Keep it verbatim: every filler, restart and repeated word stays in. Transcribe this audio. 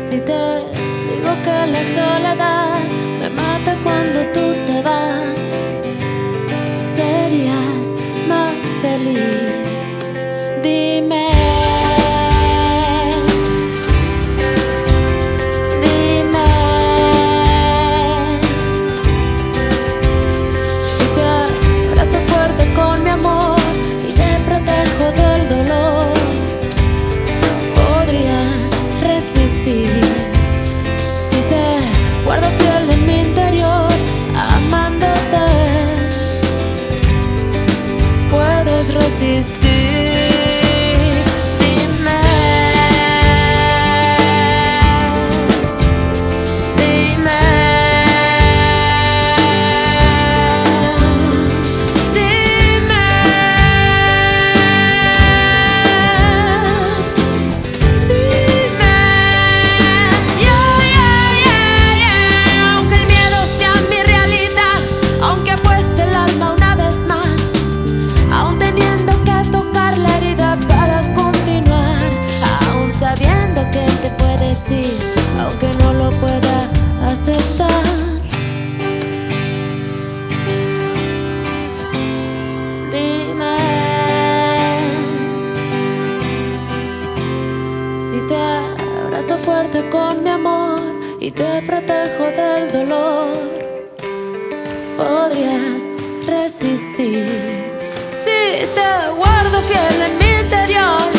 Si te digo que la soledad me mata cuando tú te vas, serías más feliz. Dime, dime, si te abrazo fuerte con mi amor y te protejo del dolor, podrías resistir. Si te guardo fiel en mi interior, amándote, puedes resistir. Que te puedes ir, aunque no lo pueda aceptar. Dime, si te abrazo fuerte con mi amor y te protejo del dolor, podrías resistir. Si te guardo fiel en mi interior,